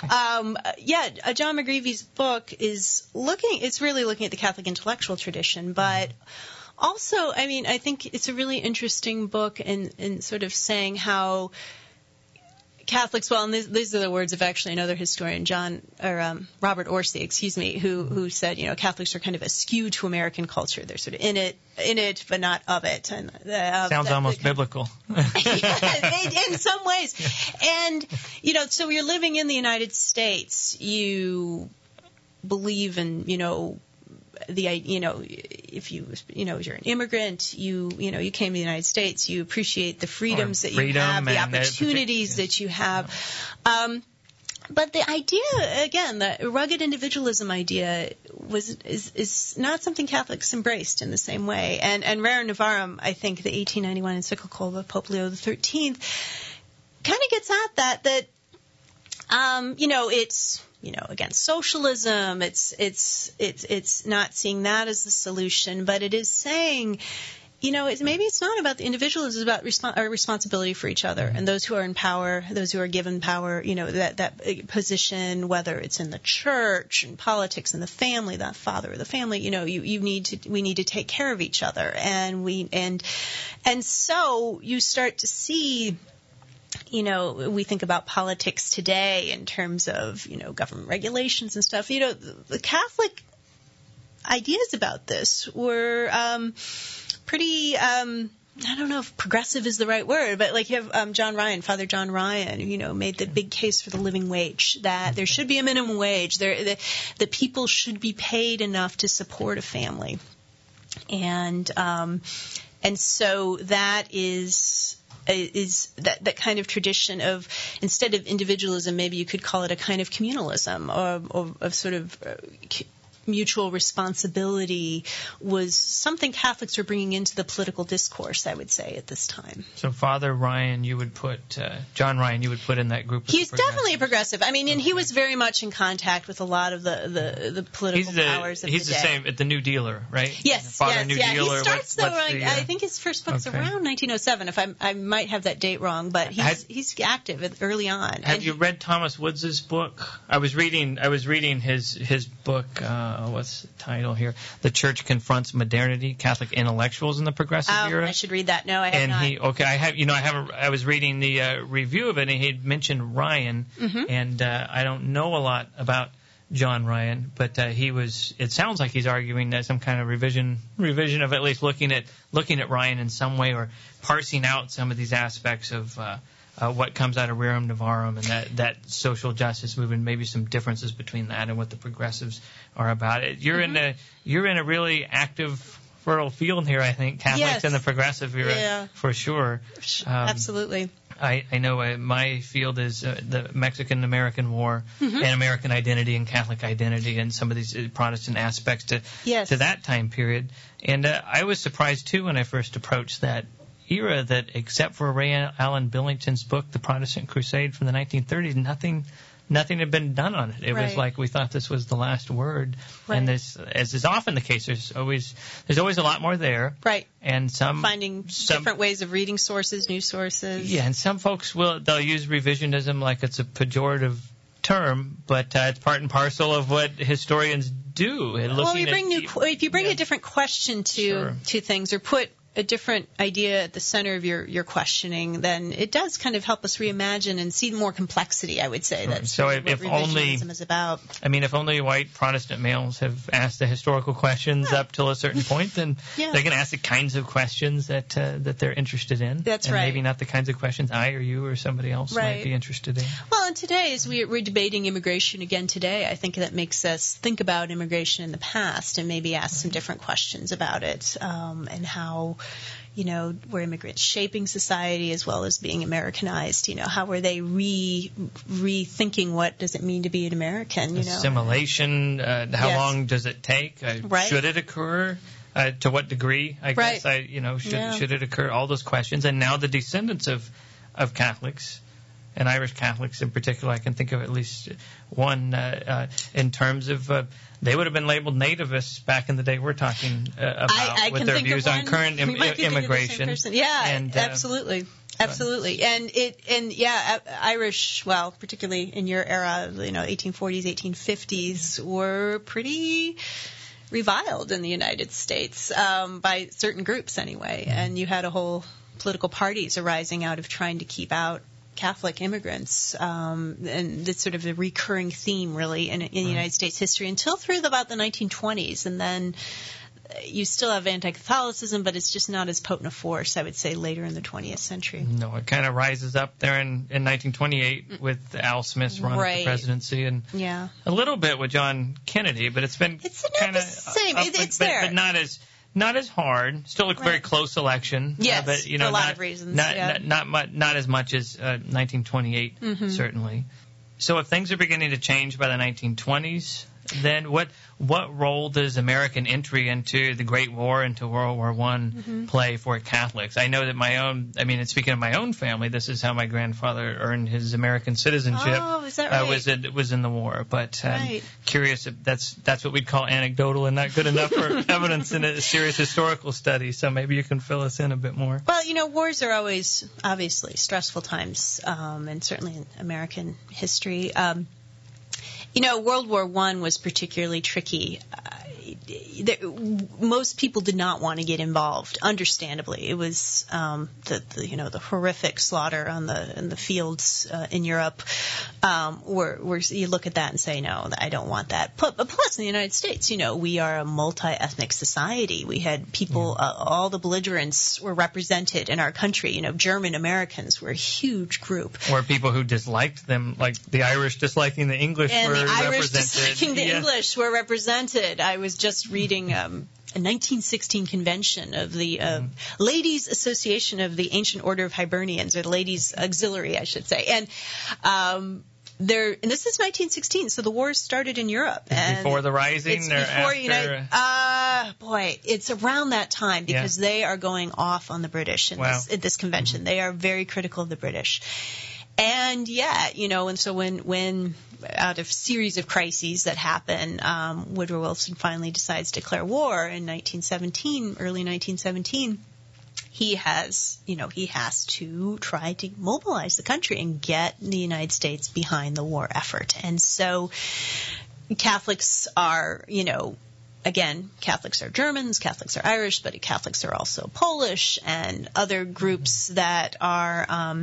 John McGreevy's book is really looking at the Catholic intellectual tradition, but. Also, I mean, I think it's a really interesting book in sort of saying how Catholics, and these are the words of actually another historian, Robert Orsi, who said, Catholics are kind of askew to American culture. They're sort of in it, but not of it. And sounds almost biblical. In some ways. And, so you're living in the United States. You believe in, if you're an immigrant, you came to the United States, you appreciate the freedoms that you have, the opportunities that you have. But the idea, again, the rugged individualism idea is not something Catholics embraced in the same way. And Rerum Novarum, I think, the 1891 encyclical of Pope Leo XIII, kind of gets at that it's against socialism. It's not seeing that as the solution, but it is saying, maybe it's not about the individual. It's about our responsibility for each other and those who are in power, those who are given power. That position, whether it's in the church, in politics, in the family, that father of the family. We need to take care of each other, and so you start to see. We think about politics today in terms of, government regulations and stuff. The Catholic ideas about this were pretty. I don't know if progressive is the right word, but like you have John Ryan, Father John Ryan, made the big case for the living wage, that there should be a minimum wage, the people should be paid enough to support a family, and so that is that kind of tradition of, instead of individualism, maybe you could call it a kind of communalism, or of sort of mutual responsibility, was something Catholics were bringing into the political discourse, I would say, at this time. So Father Ryan, you would put, John Ryan, you would put in that group. He's definitely a progressive. I mean, and he was very much in contact with a lot of the political powers of the day. He's the same at the New Dealer, right? Yes, Father New Dealer. He starts, I think his first book's around 1907. If I might have that date wrong, but he's active early on. Have you read Thomas Woods' book? I was reading his book. What's the title here? The Church Confronts Modernity: Catholic Intellectuals in the Progressive Era. I should read that. No, I have not. I was reading the review of it, and he had mentioned Ryan, and I don't know a lot about John Ryan, but it sounds like he's arguing that some kind of revision of at least looking at Ryan in some way, or parsing out some of these aspects of what comes out of Rerum Novarum and that social justice movement, maybe some differences between that and what the progressives are about. You're in a really active, fertile field here, I think, Catholics in the progressive era, for sure. Absolutely. I know my field is the Mexican-American War and American identity and Catholic identity and some of these Protestant aspects to that time period. And I was surprised, too, when I first approached that era, that except for Ray Allen Billington's book, The Protestant Crusade from the 1930s, nothing had been done on it. It was like we thought this was the last word. Right. And this, as is often the case, there's always a lot more there. Right. And finding different ways of reading sources, new sources. Yeah, and some folks they'll use revisionism like it's a pejorative term, but it's part and parcel of what historians do. If you bring a different question to things, or put a different idea at the center of your questioning, then it does kind of help us reimagine and see more complexity, I would say. That's what revisionism is about. I mean, if only white Protestant males have asked the historical questions up till a certain point, then they can ask the kinds of questions that they're interested in. That's and right. Maybe not the kinds of questions I or you or somebody else might be interested in. Well, and today, as we're debating immigration again today, I think that makes us think about immigration in the past and maybe ask some different questions about it, and how, were immigrants shaping society as well as being Americanized? How were they rethinking what does it mean to be an American? Assimilation, how long does it take? Should it occur? To what degree? I guess should it occur? All those questions, and now the descendants of Catholics, and Irish Catholics in particular, I can think of at least one in terms of they would have been labeled nativists back in the day we're talking about, with their views on current immigration. Absolutely. Absolutely. Irish, well, particularly in your era, 1840s, 1850s, were pretty reviled in the United States, by certain groups anyway. And you had a whole political parties arising out of trying to keep out Catholic immigrants, and it's sort of a recurring theme, really, in United States history until through about the 1920s, and then you still have anti-Catholicism, but it's just not as potent a force, I would say, later in the 20th century. No, it kind of rises up there in 1928 with Al Smith's run for the presidency, and a little bit with John Kennedy, but it's been kind of the same. It's there, but not as hard. Still a very close election. Yes, but, for a lot of reasons. Not as much as 1928, certainly. So if things are beginning to change by the 1920s, then what role does American entry into the Great War, into World War I, play for Catholics? I know that speaking of my own family, this is how my grandfather earned his American citizenship. Oh, is that right? Was in the war. But curious if that's what we'd call anecdotal and not good enough for evidence in a serious historical study. So maybe you can fill us in a bit more. Well, wars are always obviously stressful times, and certainly in American history. World War I was particularly tricky. most people did not want to get involved. Understandably, it was the horrific slaughter in the fields in Europe. Where you look at that and say, no, I don't want that. But plus, in the United States, we are a multi-ethnic society. We had people, all the belligerents were represented in our country. German Americans were a huge group. Or people who disliked them, like the Irish disliking the English and were represented. And the Irish represented. disliking the English were represented. I was just reading a 1916 convention of the Ladies Association of the Ancient Order of Hibernians, or the Ladies Auxiliary, I should say. And and this is 1916, so the wars started in Europe. And before the Rising? It's or before after? It's around that time, because they are going off on the British in this convention. They are very critical of the British. And and so when out of series of crises that happen, Woodrow Wilson finally decides to declare war in early 1917. He has to try to mobilize the country and get the United States behind the war effort. And so Catholics are, again, Catholics are Germans, Catholics are Irish, but Catholics are also Polish and other groups that are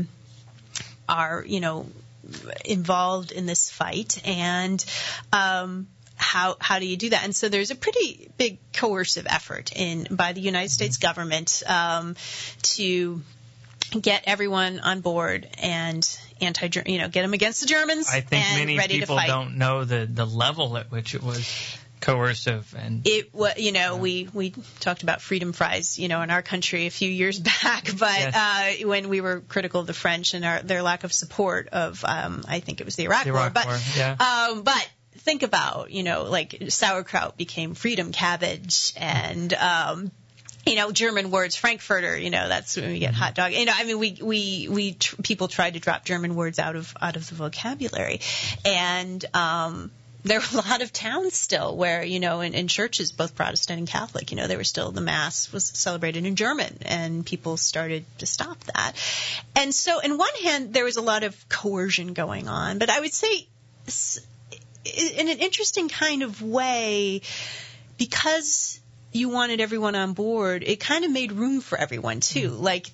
involved in this fight. And how do you do that? And so there's a pretty big coercive effort by the United States government to get everyone on board and get them against the Germans. I think and many ready people to fight. don't know the level at which it was coercive. And it was, we talked about freedom fries, in our country a few years back, but when we were critical of the French and their lack of support of, I think it was the Iraq War. But think about, like sauerkraut became freedom cabbage, and German words, Frankfurter, that's when we get hot dog. People tried to drop German words out of the vocabulary, and there were a lot of towns still where, in churches, both Protestant and Catholic, there were still, the Mass was celebrated in German, and people started to stop that. And so, on one hand, there was a lot of coercion going on, but I would say, in an interesting kind of way, because you wanted everyone on board, it kind of made room for everyone too. Like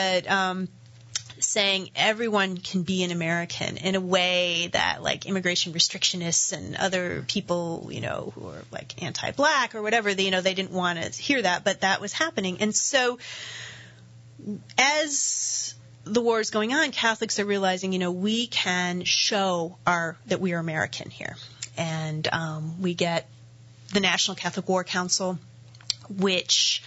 saying everyone can be an American in a way that, like, immigration restrictionists and other people, who are like anti-black or whatever, they didn't want to hear that, but that was happening. And so as the war is going on, Catholics are realizing, we can show that we are American here. And we get the National Catholic War Council, which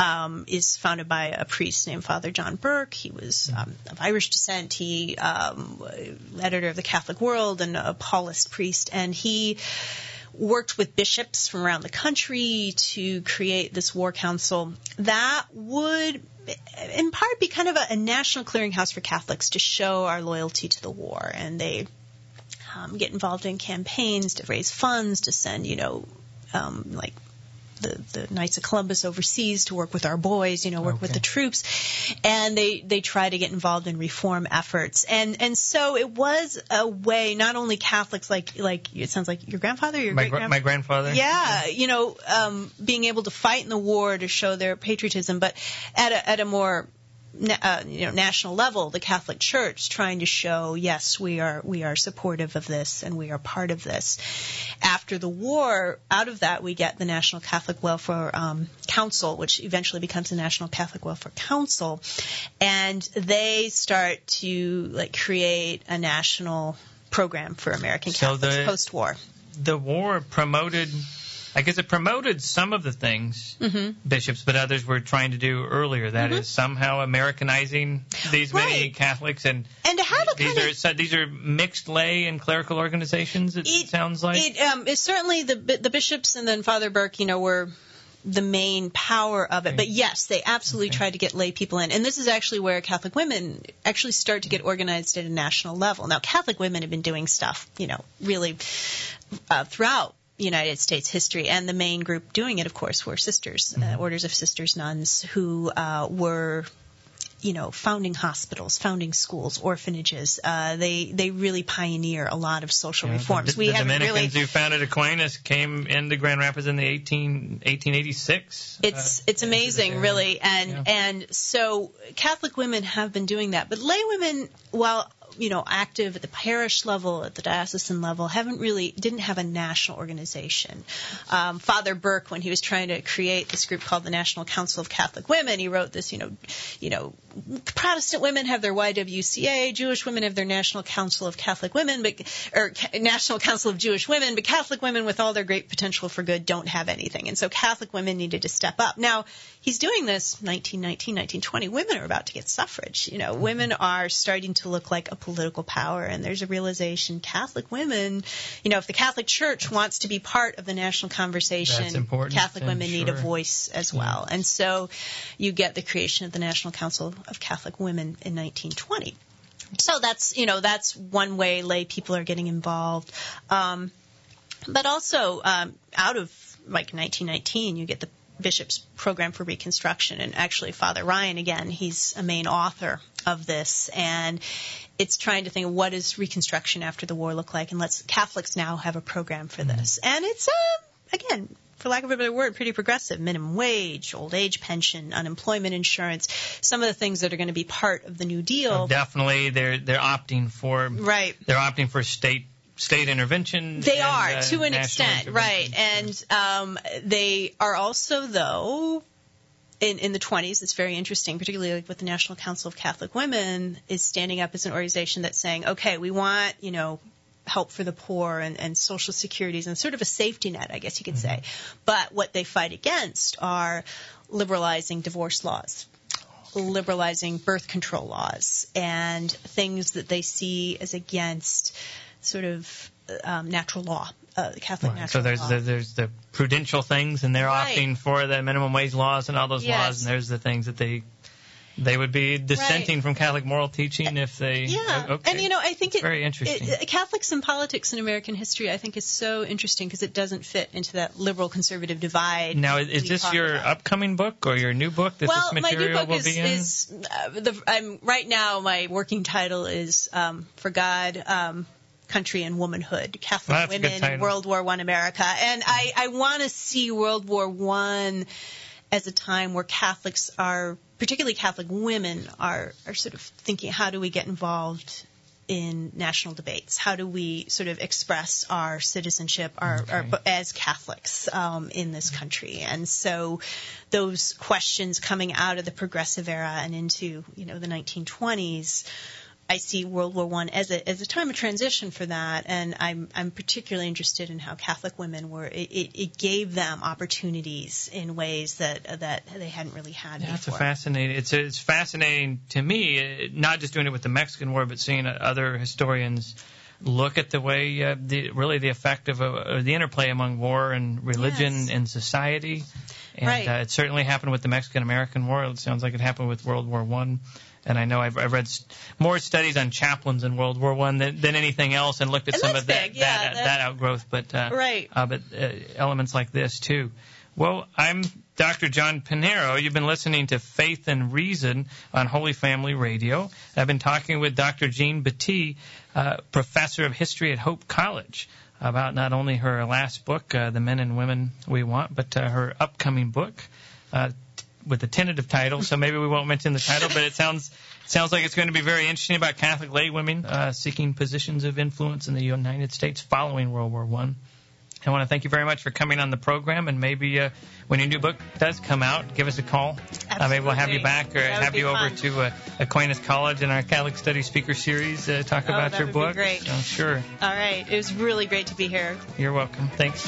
is founded by a priest named Father John Burke. He was of Irish descent. He editor of the Catholic World and a Paulist priest. And he worked with bishops from around the country to create this war council that would, in part, be kind of a national clearinghouse for Catholics to show our loyalty to the war. And they get involved in campaigns to raise funds, to send, like the Knights of Columbus overseas to work with our boys, with the troops. And they try to get involved in reform efforts. And so it was a way, not only Catholics, like it sounds like your grandfather, my grandfather. Yeah, being able to fight in the war to show their patriotism, but at a more national level, the Catholic Church trying to show, yes, we are supportive of this and we are part of this. After the war, out of that, we get the National Catholic Welfare Council, which eventually becomes the National Catholic Welfare Council, and they start to create a national program for American Catholics post-war. The war promoted. I guess it promoted some of the things bishops, but others were trying to do earlier. That is somehow Americanizing these many Catholics, and to have these are mixed lay and clerical organizations. It sounds like it's certainly the bishops, and then Father Burke, were the main power of it. But yes, they absolutely tried to get lay people in, and this is actually where Catholic women actually start to get organized at a national level. Now, Catholic women have been doing stuff, really throughout United States history, and the main group doing it, of course, were sisters, orders of sisters, nuns, who were founding hospitals, founding schools, orphanages. They really pioneer a lot of social reforms. The Dominicans who founded Aquinas came into Grand Rapids in the 1886. It's amazing, really, and so Catholic women have been doing that, but lay women, while active at the parish level, at the diocesan level, didn't have a national organization. Father Burke, when he was trying to create this group called the National Council of Catholic Women, he wrote this, Protestant women have their YWCA, Jewish women have their National Council of Catholic Women, or National Council of Jewish Women, but Catholic women with all their great potential for good don't have anything. And so Catholic women needed to step up. Now, he's doing this 1919, 1920. Women are about to get suffrage. Women are starting to look like a political power, and there's a realization Catholic women, if the Catholic Church wants to be part of the national conversation, Catholic women need a voice as well. And so you get the creation of the National Council of Catholic Women in 1920. So that's one way lay people are getting involved. But also out of 1919, you get the Bishop's Program for Reconstruction, and actually Father Ryan, again, he's a main author of this, and it's trying to think of what does Reconstruction after the war look like, and Catholics now have a program for this. And it's, again, for lack of a better word, pretty progressive. Minimum wage, old age pension, unemployment insurance, some of the things that are going to be part of the New Deal. Definitely, they're opting for state intervention. They are, to an extent, right. And they are also, though, in the 20s, it's very interesting, particularly with the National Council of Catholic Women, is standing up as an organization that's saying, okay, we want, help for the poor and social securities and sort of a safety net, I guess you could say. But what they fight against are liberalizing divorce laws, liberalizing birth control laws, and things that they see as against sort of natural law, Catholic natural law. So there's the prudential things, and they're opting for the minimum wage laws and all those laws, and there's the things that they would be dissenting from Catholic moral teaching if they... Yeah, okay. And I think it's very interesting. Catholics and politics in American history, I think, is so interesting because it doesn't fit into that liberal-conservative divide. Now, is this your upcoming book or your new book that this material will be in? Right now, my working title is For God, Country and Womanhood, Catholic Women in World War I America. And I want to see World War I as a time where Catholics are, particularly Catholic women, are sort of thinking, how do we get involved in national debates? How do we sort of express our citizenship as Catholics in this country? And so those questions coming out of the Progressive Era and into, the 1920s, I see World War I as a time of transition for that, and I'm particularly interested in how Catholic women were. It gave them opportunities in ways that they hadn't really had before. That's fascinating. It's fascinating to me, not just doing it with the Mexican War, but seeing other historians look at the way the effect of the interplay among war and religion and society. And it certainly happened with the Mexican-American War. It sounds like it happened with World War I. And I know I've read more studies on chaplains in World War I than anything else, and looked at some of that outgrowth, but elements like this too. Well, I'm Dr. John Pinheiro. You've been listening to Faith and Reason on Holy Family Radio. I've been talking with Dr. Jean Batty, professor of history at Hope College, about not only her last book, The Men and Women We Want, but her upcoming book, with a tentative title, so maybe we won't mention the title, but it sounds like it's going to be very interesting about Catholic lay women seeking positions of influence in the United States following World War I. I want to thank you very much for coming on the program, and maybe when your new book does come out, give us a call. Maybe we'll have you back or have you over to Aquinas College in our Catholic Studies Speaker Series, talk about your book. Be great. So, sure. All right. It was really great to be here. You're welcome. Thanks.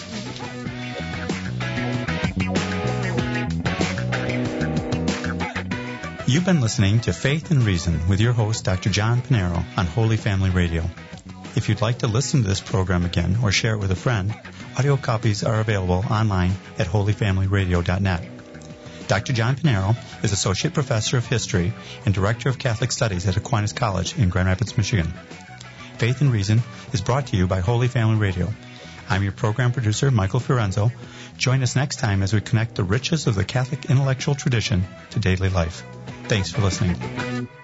You've been listening to Faith and Reason with your host, Dr. John Pinheiro, on Holy Family Radio. If you'd like to listen to this program again or share it with a friend, audio copies are available online at holyfamilyradio.net. Dr. John Pinheiro is Associate Professor of History and Director of Catholic Studies at Aquinas College in Grand Rapids, Michigan. Faith and Reason is brought to you by Holy Family Radio. I'm your program producer, Michael Fiorenzo. Join us next time as we connect the riches of the Catholic intellectual tradition to daily life. Thanks for listening.